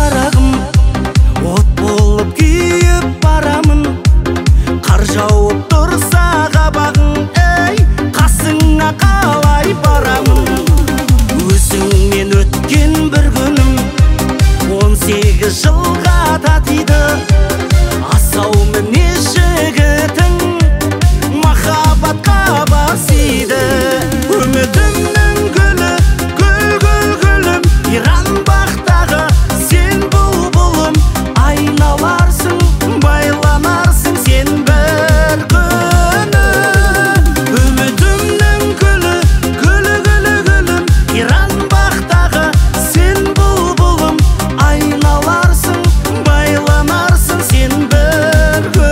шырағым, от болып күйіп барамын. Қар жауып тұрса қабағың, ей, қасыңа қалай барамын. Өзіңмен өткен бір күнім 18 жылға татиды. Асау мінез жігітің махаббатқа басиды. Үмітімнің гүлі, гүлім, иран бақтағы сен бұлбұлым. Айналарсың, байланарсың сен бір күні. Үмітімнің гүлі, гүлім, иран бақтағы сен бұлбұлым. Айналарсың, байланарсың сен бір күні.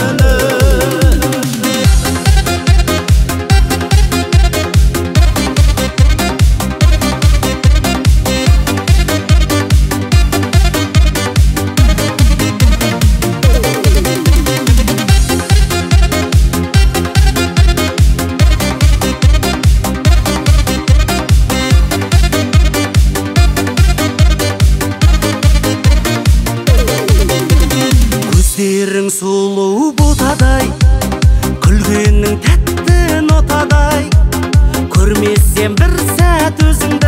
Көздерің сұлу ботадай, күлгенің тәтті нотадай. Көрмесем бір сәт өзің